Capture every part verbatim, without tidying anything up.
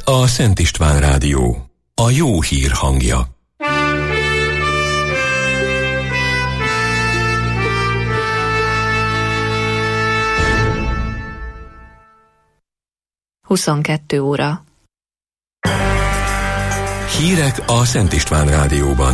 Itt a Szent István Rádió, a jó hír hangja. huszonkettő óra. Hírek a Szent István Rádióban.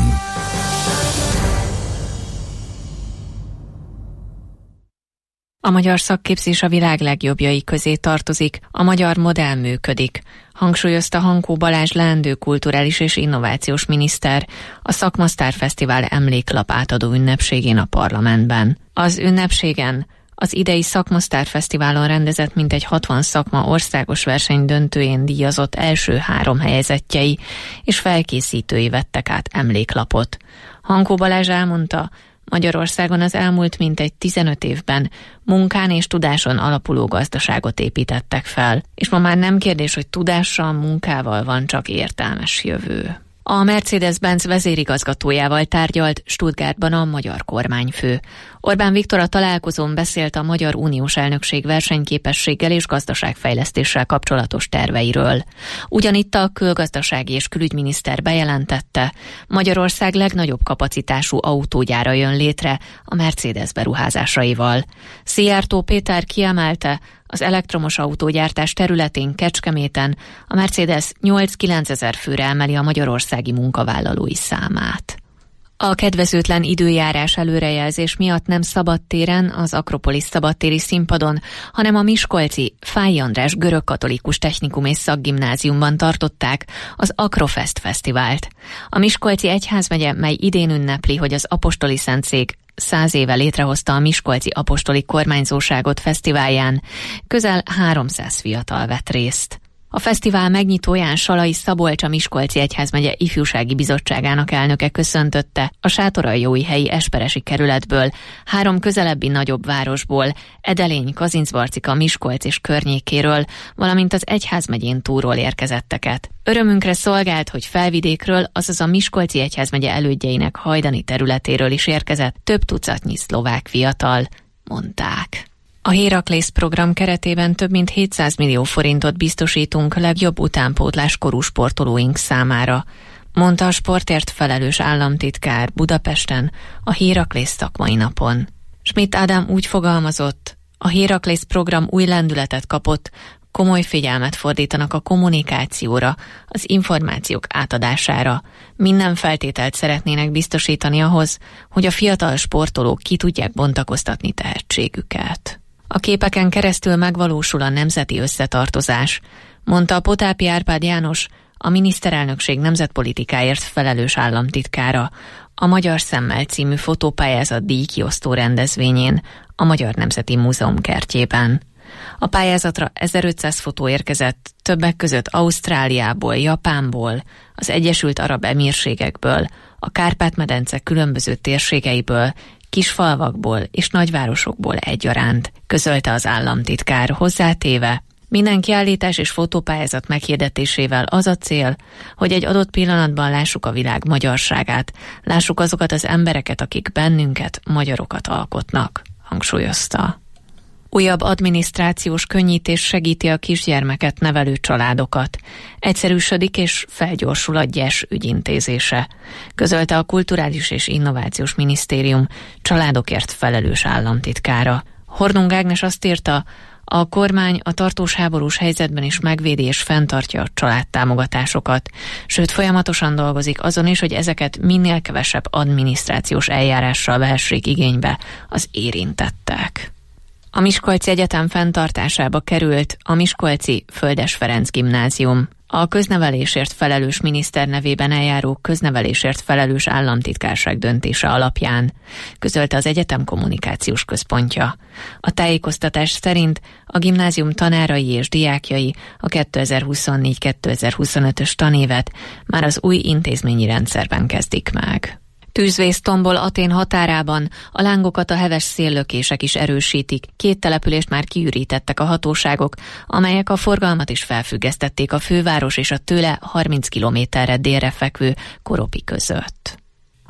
A magyar szakképzés a világ legjobbjai közé tartozik, a magyar modell működik, hangsúlyozta Hankó Balázs leendő kulturális és innovációs miniszter a Szakmasztár Fesztivál emléklap átadó ünnepségén a parlamentben. Az ünnepségen az idei Szakmasztár Fesztiválon rendezett mintegy hatvan szakma országos verseny döntőjén díjazott első három helyezettjei és felkészítői vettek át emléklapot. Hankó Balázs elmondta, Magyarországon az elmúlt mintegy tizenöt évben munkán és tudáson alapuló gazdaságot építettek fel, és ma már nem kérdés, hogy tudással, munkával van csak értelmes jövő. A Mercedes-Benz vezérigazgatójával tárgyalt Stuttgartban a magyar kormányfő. Orbán Viktor a találkozón beszélt a magyar uniós elnökség versenyképességgel és gazdaságfejlesztéssel kapcsolatos terveiről. Ugyanitt a külgazdasági és külügyminiszter bejelentette, Magyarország legnagyobb kapacitású autógyára jön létre a Mercedes beruházásaival. Szijjártó Péter kiemelte, az elektromos autógyártás területén Kecskeméten a Mercedes nyolc-kilencezer főre emeli a magyarországi munkavállalói számát. A kedvezőtlen időjárás előrejelzés miatt nem szabadtéren, az Akropolis szabadtéri színpadon, hanem a miskolci Fáy András görögkatolikus technikum és szakgimnáziumban tartották az Akrofest fesztivált. A miskolci egyházmegye, mely idén ünnepli, hogy az apostoli szentszék száz éve létrehozta a miskolci apostoli kormányzóságot fesztiválján, közel háromszáz fiatal vett részt. A fesztivál megnyitóján Salai Szabolcs, a Miskolci Egyházmegye Ifjúsági Bizottságának elnöke köszöntötte a sátoraljói-helyi Esperesi kerületből, három közelebbi nagyobb városból, Edelény, Kazincbarcika, Miskolc és környékéről, valamint az Egyházmegyén túlról érkezetteket. Örömünkre szolgált, hogy Felvidékről, azaz a Miskolci Egyházmegye elődjeinek hajdani területéről is érkezett több tucatnyi szlovák fiatal, mondták. A Héraklész program keretében több mint hétszáz millió forintot biztosítunk legjobb utánpótlás korú sportolóink számára, mondta a sportért felelős államtitkár Budapesten a Héraklész szakmai napon. Schmidt Ádám úgy fogalmazott, a Héraklész program új lendületet kapott, komoly figyelmet fordítanak a kommunikációra, az információk átadására. Minden feltételt szeretnének biztosítani ahhoz, hogy a fiatal sportolók ki tudják bontakoztatni tehetségüket. A képeken keresztül megvalósul a nemzeti összetartozás, mondta a Potápi Árpád János, a miniszterelnökség nemzetpolitikáért felelős államtitkára, a Magyar Szemmel című fotópályázat díjkiosztó rendezvényén, a Magyar Nemzeti Múzeum kertjében. A pályázatra ezerötszáz fotó érkezett, többek között Ausztráliából, Japánból, az Egyesült Arab Emírségekből, a Kárpát-medence különböző térségeiből, kisfalvakból és nagyvárosokból egyaránt, közölte az államtitkár, hozzátéve, minden kiállítás és fotópályázat meghirdetésével az a cél, hogy egy adott pillanatban lássuk a világ magyarságát, lássuk azokat az embereket, akik bennünket, magyarokat alkotnak, hangsúlyozta. Újabb adminisztrációs könnyítés segíti a kisgyermeket nevelő családokat. Egyszerűsödik és felgyorsul a gyes ügyintézése, közölte a Kulturális és Innovációs Minisztérium családokért felelős államtitkára. Hornung Ágnes azt írta, a kormány a tartós háborús helyzetben is megvédi és fenntartja a családtámogatásokat, sőt folyamatosan dolgozik azon is, hogy ezeket minél kevesebb adminisztrációs eljárással vehessék igénybe az érintettek. A Miskolci Egyetem fenntartásába került a Miskolci Földes Ferenc Gimnázium. A köznevelésért felelős miniszter nevében eljáró köznevelésért felelős államtitkárság döntése alapján, közölte az egyetem kommunikációs központja. A tájékoztatás szerint a gimnázium tanárai és diákjai a kétezer-huszonnégy kétezer-huszonötös tanévet már az új intézményi rendszerben kezdik meg. Tűzvész tombol Atén határában, a lángokat a heves széllökések is erősítik. Két települést már kiürítettek a hatóságok, amelyek a forgalmat is felfüggesztették a főváros és a tőle harminc kilométerre délre fekvő Koropi között. A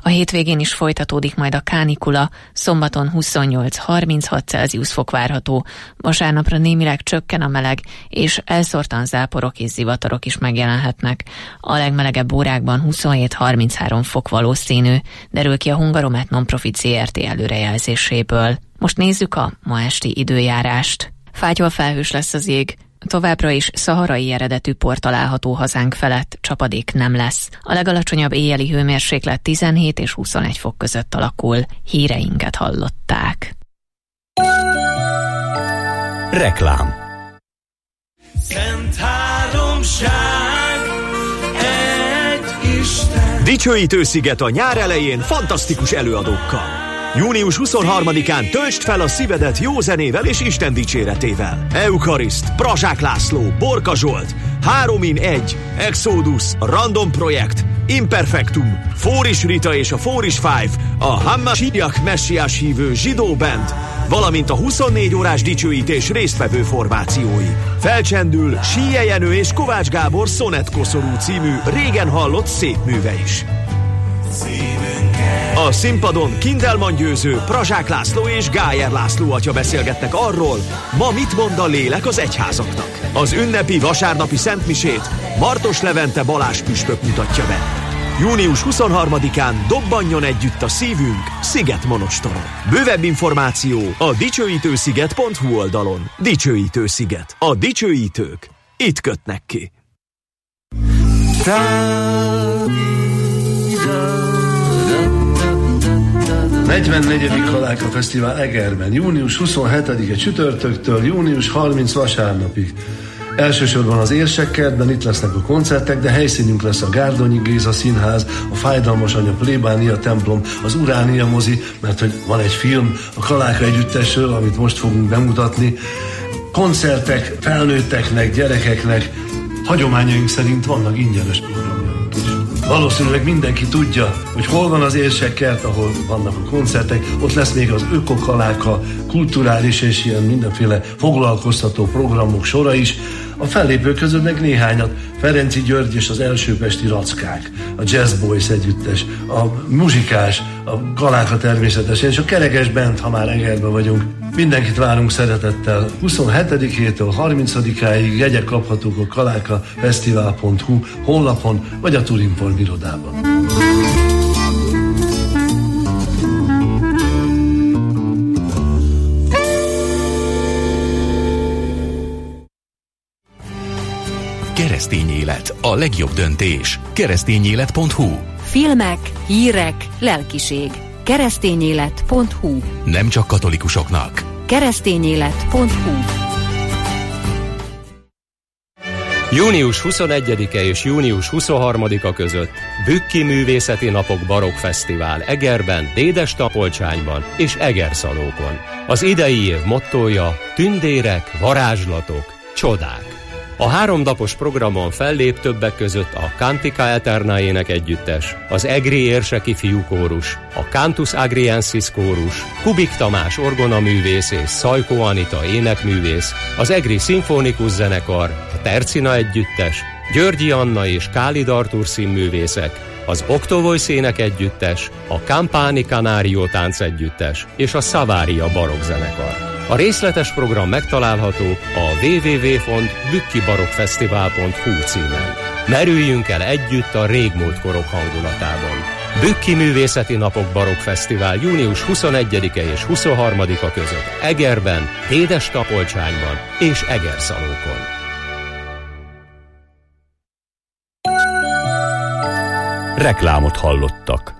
A hétvégén is folytatódik majd a kánikula, szombaton huszonnyolc-harminchat Celsius fok várható, vasárnapra némileg csökken a meleg, és elszórtan záporok és zivatarok is megjelenhetnek. A legmelegebb órákban huszonhét-harminchárom fok valószínű, derül ki a Hungaromet Non-Profit zé er té előrejelzéséből. Most nézzük a ma esti időjárást. Fátyol felhős lesz az ég. Továbbra is szaharai eredetű por található hazánk felett, csapadék nem lesz. A legalacsonyabb éjjeli hőmérséklet tizenhét és huszonegy fok között alakul. Híreinket hallották. Reklám. Szent háromság, egy Isten. Dicsőítő-sziget a nyár elején fantasztikus előadókkal. június huszonharmadikán töltsd fel a szívedet jó zenével és Isten dicséretével. Euchariszt, Prazsák László, Borka Zsolt, három in egy, Exodus, Random Projekt, Imperfectum, Fóris Rita és a Fóris Five, a Hammasiak messiás hívő zsidó band, valamint a huszonnégy órás dicsőítés résztvevő formációi. Felcsendül Síje Jenő és Kovács Gábor Szonett Koszorú című régen hallott szép műve is. A színpadon Kindelman Győző, Prazsák László és Gájer László atya beszélgetnek arról, ma mit mond a lélek az egyházaknak. Az ünnepi vasárnapi szentmisét Martos Levente Balázs püspök mutatja be. június huszonharmadikán dobbanjon együtt a szívünk Szigetmonostoron. Bővebb információ a dicsőítősziget pont hu oldalon. Dicsőítősziget. A dicsőítők itt kötnek ki. negyvennegyedik Kaláka Fesztivál Egerben, június huszonhetedike csütörtöktől június harmincadikáig vasárnapig. Elsősorban az Érsekkertben itt lesznek a koncertek, de helyszínünk lesz a Gárdonyi Géza Színház, a Fájdalmas Anya plébánia templom, az Uránia mozi, mert hogy van egy film a Kaláka együttesről, amit most fogunk bemutatni. Koncertek felnőtteknek, gyerekeknek, hagyományaink szerint vannak ingyenes programjaink is. Valószínűleg mindenki tudja, hogy hol van az Érsekkert, ahol vannak a koncertek, ott lesz még az Ökokaláka, kulturális és ilyen mindenféle foglalkoztató programok sora is. A fellépők közül meg néhányat, Ferenci György és az Elsőpesti Rackák, a Jazz Boys együttes, a Muzsikás, a Kaláka természetesen, és a Kerekes Band, ha már Egerben vagyunk. Mindenkit várunk szeretettel. huszonhetedikétől harmincadikáig jegyek kaphatók a kaláka fesztivál pont hu honlapon, vagy a Turinform irodában. Keresztény élet, a legjobb döntés. keresztényélet pont hu. Filmek, hírek, lelkiség. keresztényélet pont hu. Nem csak katolikusoknak. keresztényélet pont hu. június huszonegyedike és június huszonharmadika között Bükki Művészeti Napok Barokk Fesztivál Egerben, Dédes-Tapolcsányban és Egerszalókon. Az idei év mottója: tündérek, varázslatok, csodák. A háromnapos programon fellép többek között a Cantica Eterna énekegyüttes, az Egri Érseki Fiúkórus, a Cantus Agriensis kórus, Kubik Tamás orgonaművész és Szajkó Anita énekművész, az Egri Szimfonikus Zenekar, a Tercina együttes, Györgyi Anna és Kálid Artúr színművészek, az Octovoice énekegyüttes, a Campani Canario táncegyüttes és a Savaria barokkzenekar. A részletes program megtalálható a double-u double-u double-u pont bükki barokkfesztivál pont hu címen. Merüljünk el együtt a régmúlt korok hangulatában. Bükki Művészeti Napok Barokk Fesztivál június huszonegyedike és huszonharmadika között Egerben, Dédes-Tapolcsányban és Egerszalókon. Reklámot hallottak.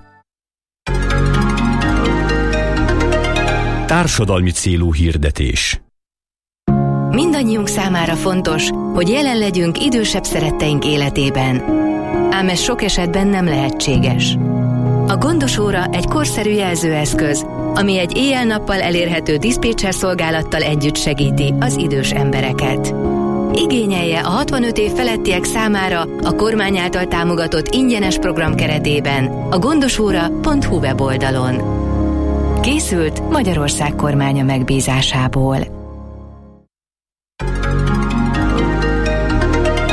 Társadalmi célú hirdetés. Mindannyiunk számára fontos, hogy jelen legyünk idősebb szeretteink életében. Ám ez sok esetben nem lehetséges. A Gondos Óra egy korszerű jelzőeszköz, ami egy éjjel-nappal elérhető diszpécser szolgálattal együtt segíti az idős embereket. Igényelje a hatvanöt év felettiek számára a kormány által támogatott ingyenes program keretében a gondosóra pont hu weboldalon. Készült Magyarország kormánya megbízásából.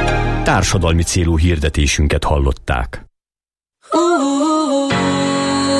Társadalmi célú hirdetésünket hallották.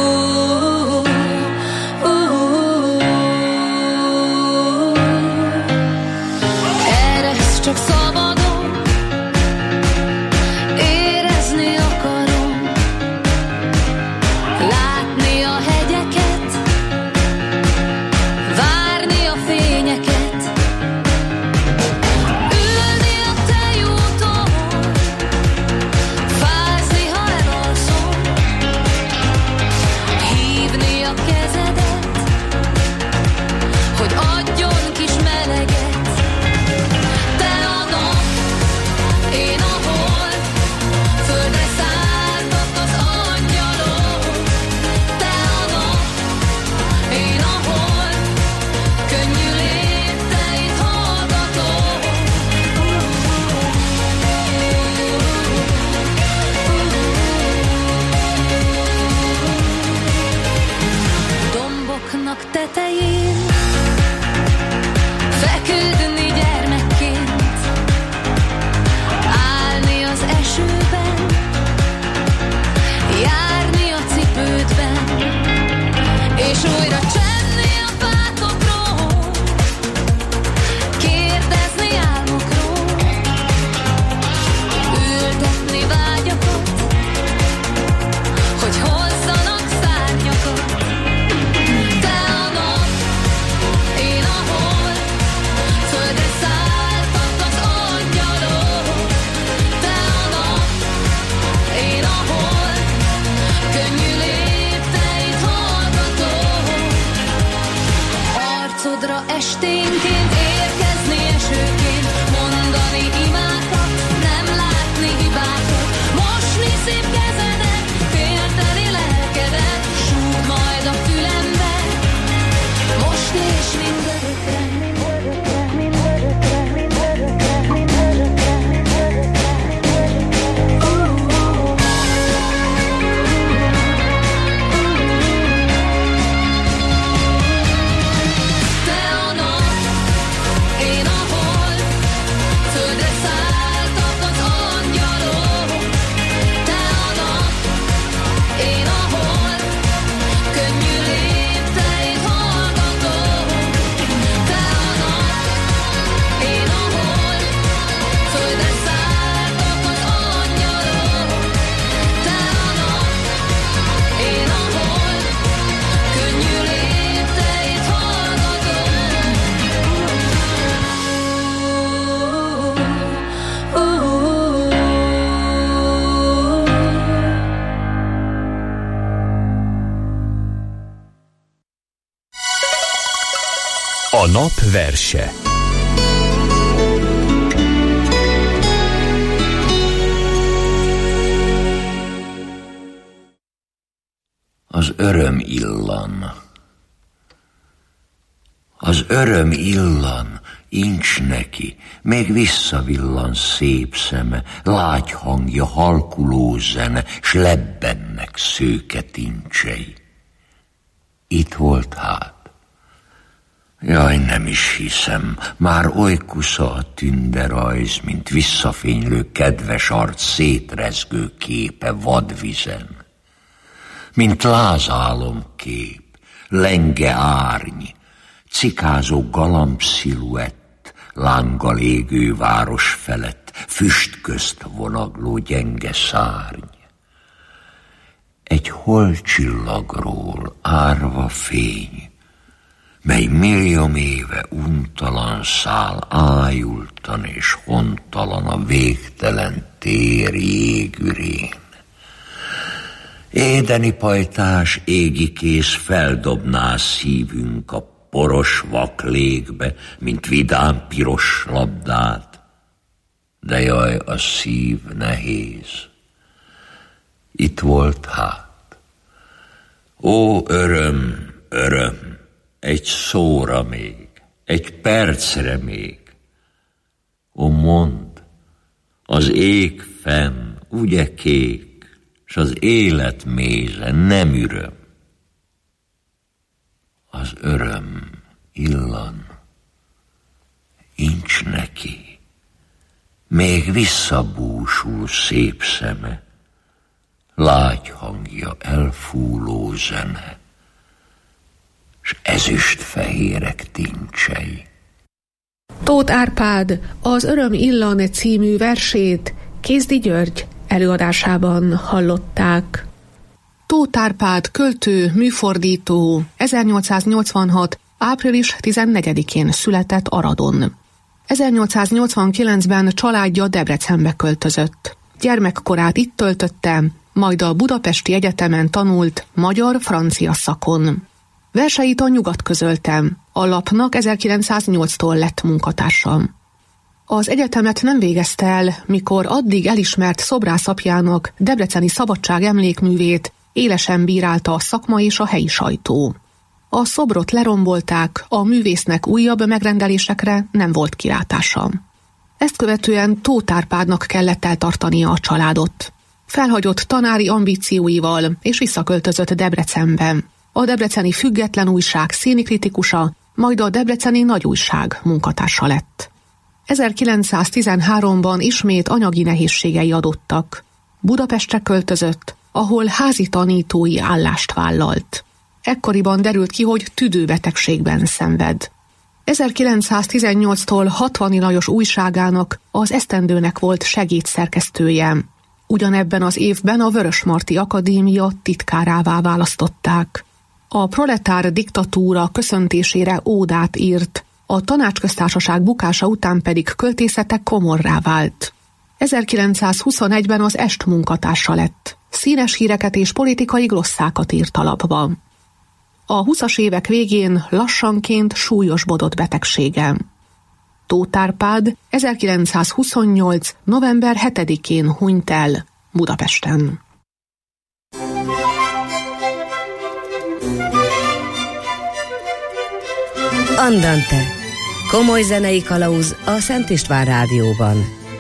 nap verse. Az öröm illan. Az öröm illan, incs neki, még visszavillan szép szeme, lágy hangja, halkuló zene, s lebbennek szőke tincsei. Itt volt hát. Jaj, nem is hiszem, már oly kusza a tünderajz, mint visszafénylő kedves arc szétrezgő képe vadvizen. Mint lázálomkép, lenge árny, cikázó galamb sziluett, lánggal égő város felett, füst közt vonagló gyenge szárny. Egy holcsillagról árva fény, mely millióm éve untalan száll, ájultan és hontalan a végtelen téri égürén. Édeni pajtás égi kész feldobná szívünk a poros vak légbe, mint vidám piros labdát, de jaj, a szív nehéz. Itt volt hát. Ó, öröm, öröm, egy szóra még, egy percre még. Ó, mondd, az ég fenn, ugye kék, s az élet méze nem üröm. Az öröm illan, incs neki, még visszabúsul szép szeme, lágy hangja, elfúló zene, s ezüst fehérek tincsei. Tóth Árpád az Öröm illan című versét Kézdi György előadásában hallották. Tóth Árpád költő, műfordító ezernyolcszáznyolcvanhat. április tizennegyedikén született Aradon. ezernyolcszáznyolcvankilencben családja Debrecenbe költözött. Gyermekkorát itt töltötte, majd a Budapesti Egyetemen tanult magyar-francia szakon. Verseit a Nyugat közölte, a lapnak ezerkilencszáznyolctól lett munkatársam. Az egyetemet nem végezte el, mikor addig elismert szobrászapjának debreceni Szabadság emlékművét élesen bírálta a szakma és a helyi sajtó. A szobrot lerombolták, a művésznek újabb megrendelésekre nem volt kilátása. Ezt követően Tóth Árpádnak kellett eltartania a családot. Felhagyott tanári ambícióival és visszaköltözött Debrecenbe. A Debreceni Független Újság színikritikusa, majd a Debreceni Nagy Újság munkatársa lett. ezerkilencszáztizenháromban ismét anyagi nehézségei adottak. Budapestre költözött, ahol házi tanítói állást vállalt. Ekkoriban derült ki, hogy tüdőbetegségben szenved. ezerkilencszáztizennyolctól Hatvani Lajos újságának, az Esztendőnek volt segédszerkesztője. Ugyanebben az évben a Vörösmarty Akadémia titkárává választották. A proletár diktatúra köszöntésére ódát írt, a Tanácsköztársaság bukása után pedig költészete komorrá vált. ezerkilencszázhuszonegyben az Est munkatársa lett. Színes híreket és politikai glosszákat írt a lapban. A huszas évek végén lassanként súlyosbodott betegsége. Tóth Árpád ezerkilencszázhuszonnyolc. november hetedikén hunyt el Budapesten. Andante. Komoly zenei kalauz a Szent István Rádióban.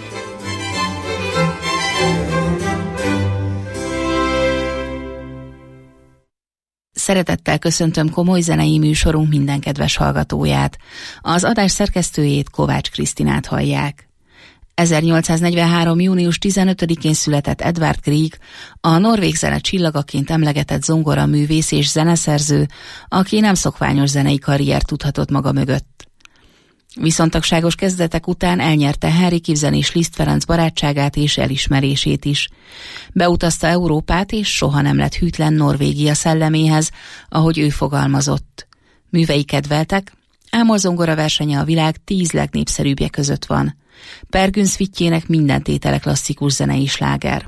Szeretettel köszöntöm komoly zenei műsorunk minden kedves hallgatóját. Az adás szerkesztőjét, Kovács Krisztinát hallják. ezernyolcszáznegyvenhárom. június tizenötödikén született Edvard Grieg, a norvég zene csillagaként emlegetett zongoraművész és zeneszerző, aki nem szokványos zenei karrier tudhatott maga mögött. Viszontagságos kezdetek után elnyerte Henrik Ibsen és Liszt Ferenc barátságát és elismerését is. Beutazta Európát, és soha nem lett hűtlen Norvégia szelleméhez, ahogy ő fogalmazott. Művei kedveltek, ám a zongoraversenye a világ tíz legnépszerűbbje között van. Per Gynt szvitjének minden tétele klasszikus zenei sláger.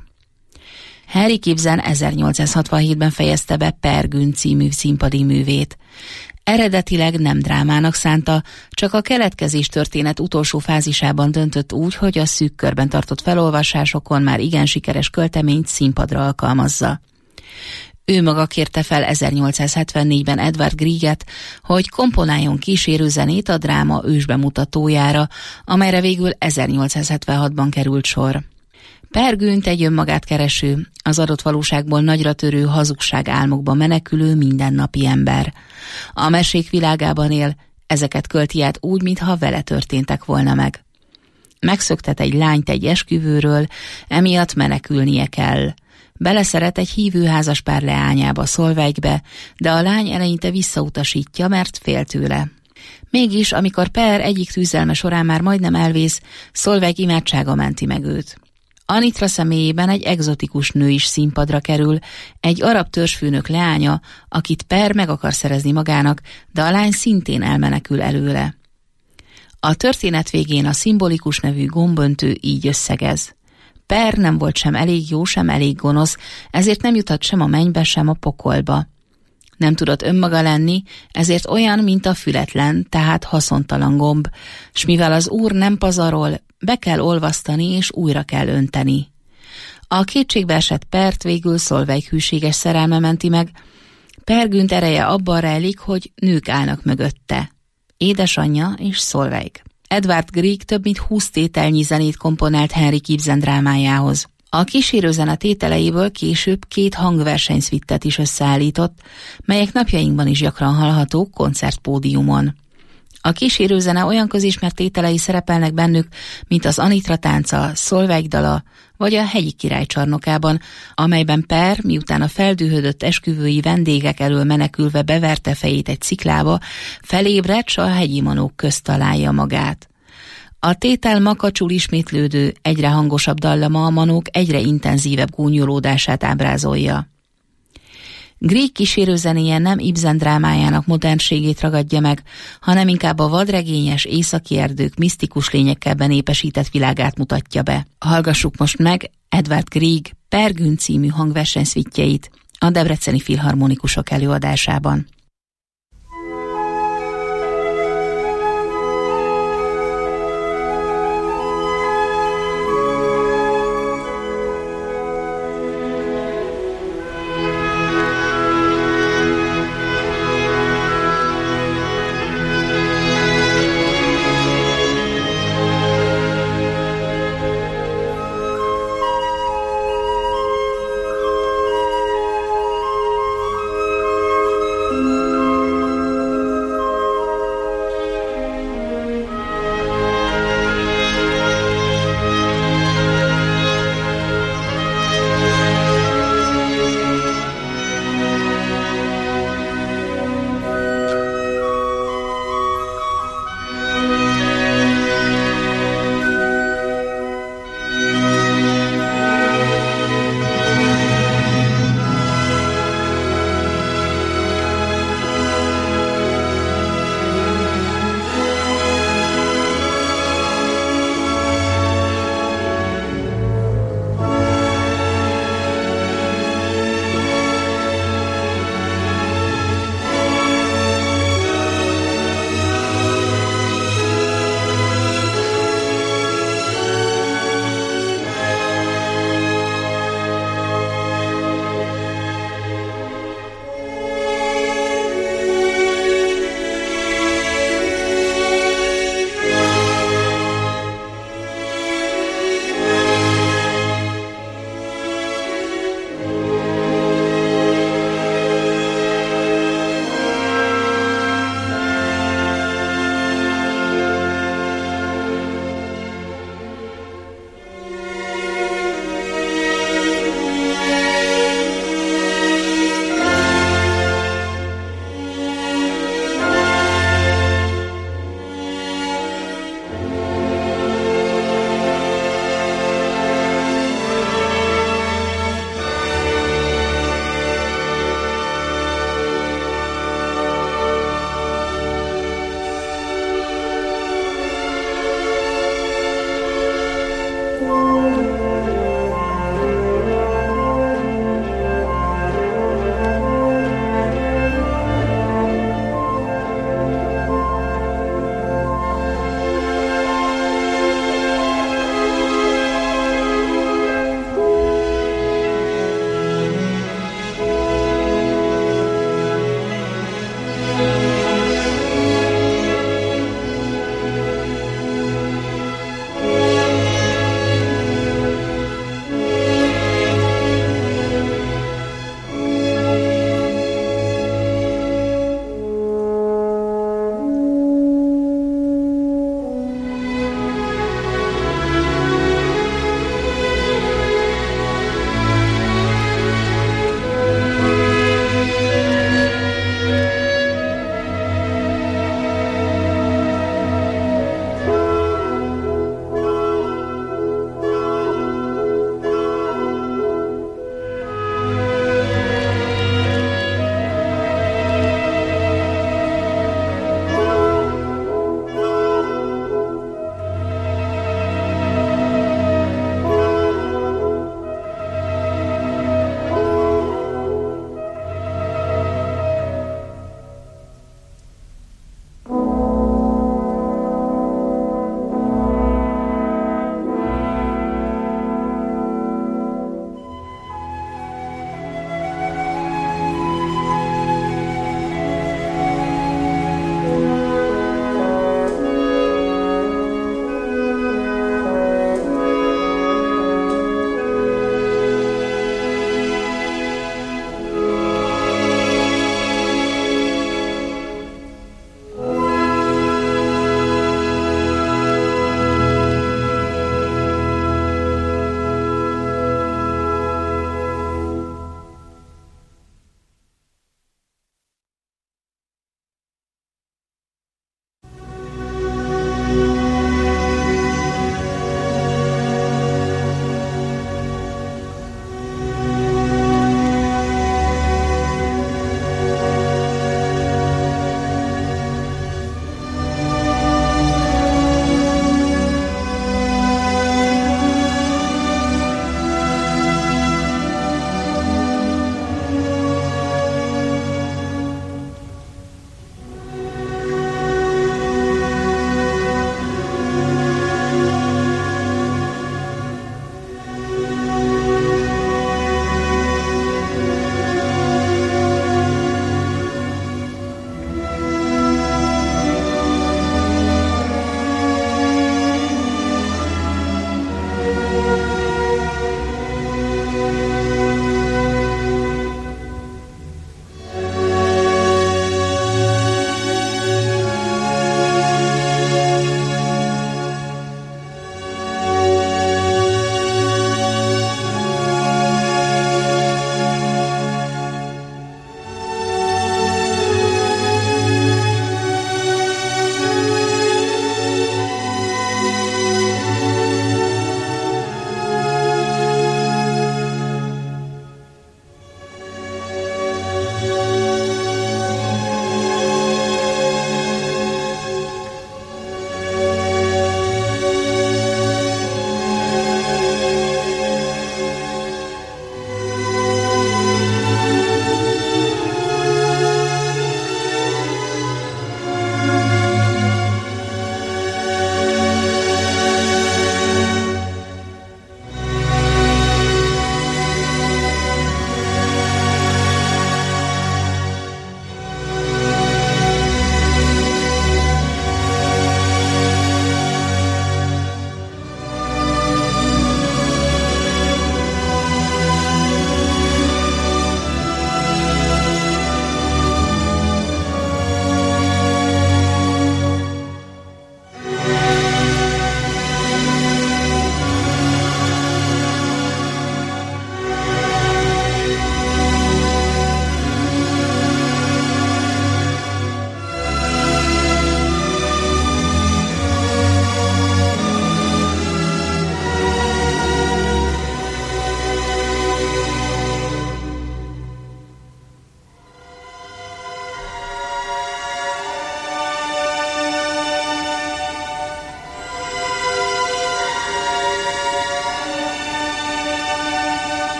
Henrik Ibsen ezernyolcszázhatvanhétben fejezte be Per Gynt című színpadi művét. Eredetileg nem drámának szánta, csak a keletkezés történet utolsó fázisában döntött úgy, hogy a szűk körben tartott felolvasásokon már igen sikeres költeményt színpadra alkalmazza. Ő maga kérte fel ezernyolcszázhetvennégyben Edvard Grieget, hogy komponáljon kísérő zenét a dráma ősbemutatójára, amelyre végül ezernyolcszázhetvenhatban került sor. Per Gynt egy önmagát kereső, az adott valóságból nagyra törő hazugság álmokba menekülő mindennapi ember. A mesék világában él, ezeket költi át úgy, mintha vele történtek volna meg. Megszöktet egy lányt egy esküvőről, emiatt menekülnie kell. Beleszeret egy hívő házaspár leányába, Solveigbe, de a lány eleinte visszautasítja, mert fél tőle. Mégis, amikor Per egyik tűzelme során már majdnem elvész, Solveig imádsága menti meg őt. Anitra személyében egy egzotikus nő is színpadra kerül, egy arab törzsfőnök leánya, akit Per meg akar szerezni magának, de a lány szintén elmenekül előle. A történet végén a szimbolikus nevű gomböntő így összegez. Per nem volt sem elég jó, sem elég gonosz, ezért nem juthat sem a mennybe, sem a pokolba. Nem tudott önmaga lenni, ezért olyan, mint a fületlen, tehát haszontalan gomb, s mivel az Úr nem pazarol, be kell olvasztani és újra kell önteni. A kétségbe esett Pert végül Solveig hűséges szerelme menti meg. Per Gynt ereje abban rejlik, hogy nők állnak mögötte. Édesanyja és Solveig. Edvard Grieg több mint húsz tételnyi zenét komponált Henrik Ibsen drámájához. A kísérőzene tételeiből később két hangversenyszvittet is összeállított, melyek napjainkban is gyakran hallhatók koncertpódiumon. A kísérőzene olyan közismert tételei szerepelnek bennük, mint az Anitra tánca, Solveig dala, vagy a Hegyi király csarnokában, amelyben Per, miután a feldühödött esküvői vendégek elől menekülve beverte fejét egy sziklába, felébred, s a hegyi manók közt találja magát. A tétel makacsul ismétlődő, egyre hangosabb dallama a manók egyre intenzívebb gúnyolódását ábrázolja. Grieg kísérőzenéje nem Ibsen drámájának modernségét ragadja meg, hanem inkább a vadregényes északi erdők misztikus lényekkel benépesített világát mutatja be. Hallgassuk most meg Edvard Grieg Per Gynt című hangversenyszvittjeit a Debreceni Filharmonikusok előadásában. Thank you.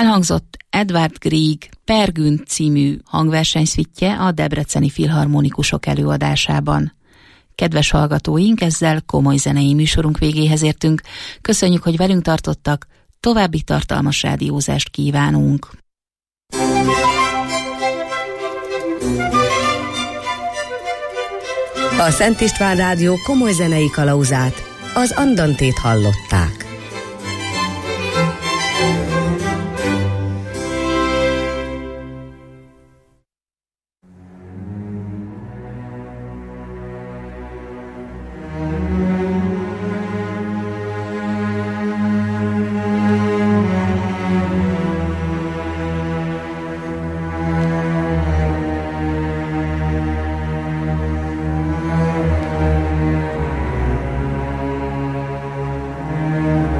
Elhangzott Edvard Grieg Per Günd című hangversenyszvittje a Debreceni Filharmonikusok előadásában. Kedves hallgatóink, ezzel komoly zenei műsorunk végéhez értünk. Köszönjük, hogy velünk tartottak, további tartalmas rádiózást kívánunk. A Szent István Rádió komoly zenei kalauzát, az Andantét hallották. Thank you.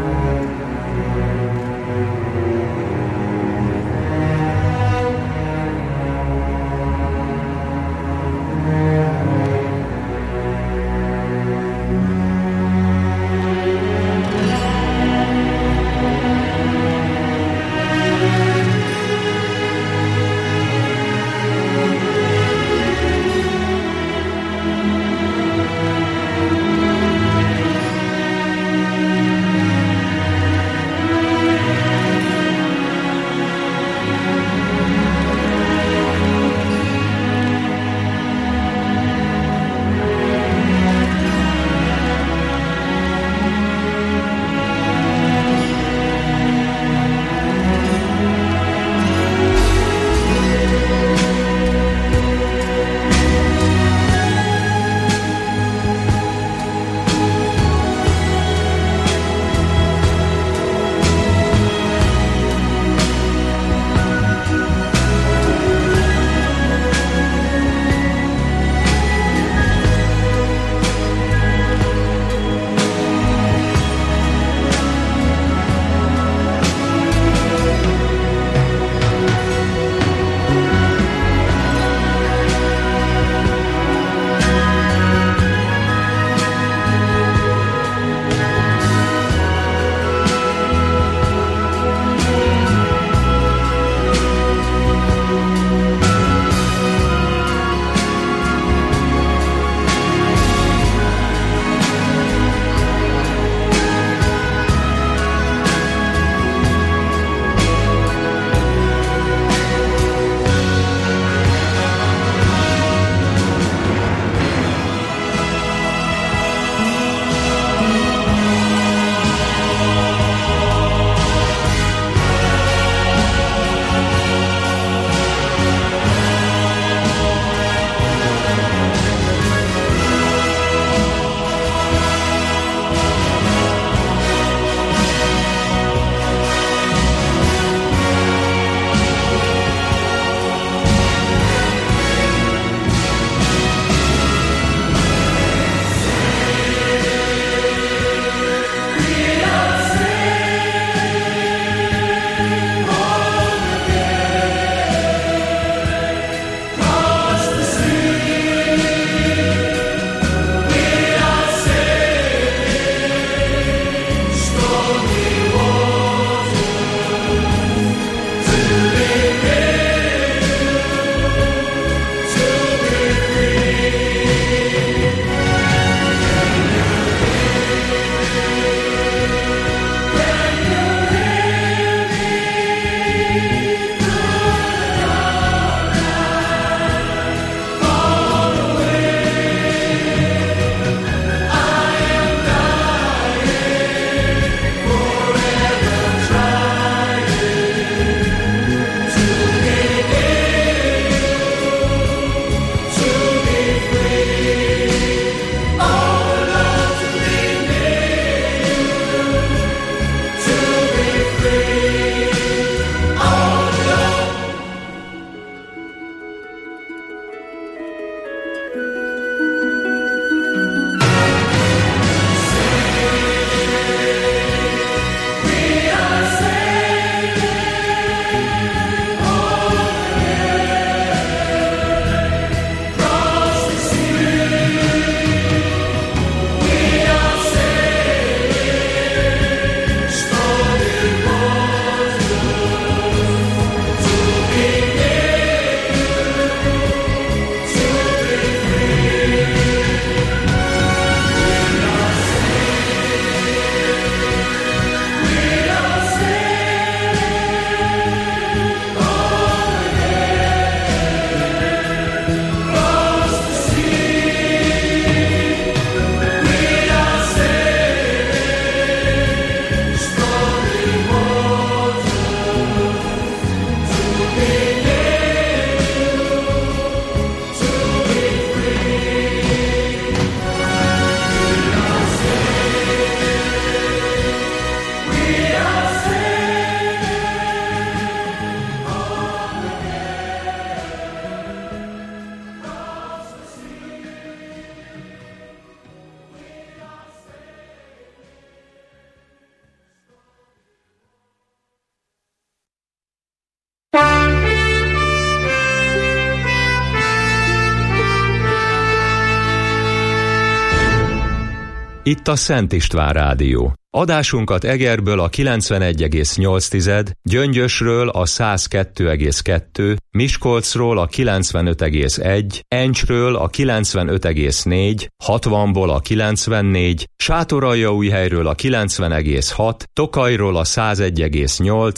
itt a Szent István Rádió. Adásunkat Egerből a kilencvenegy egész nyolc, Gyöngyösről a száz kettő egész kettő, Miskolcról a kilencvenöt egész egy, Encsről a kilencvenöt egész négy, hatvanból a kilencvennégy, Sátoraljaújhelyről a kilencven egész hat, Tokajról a száz egy egész nyolc,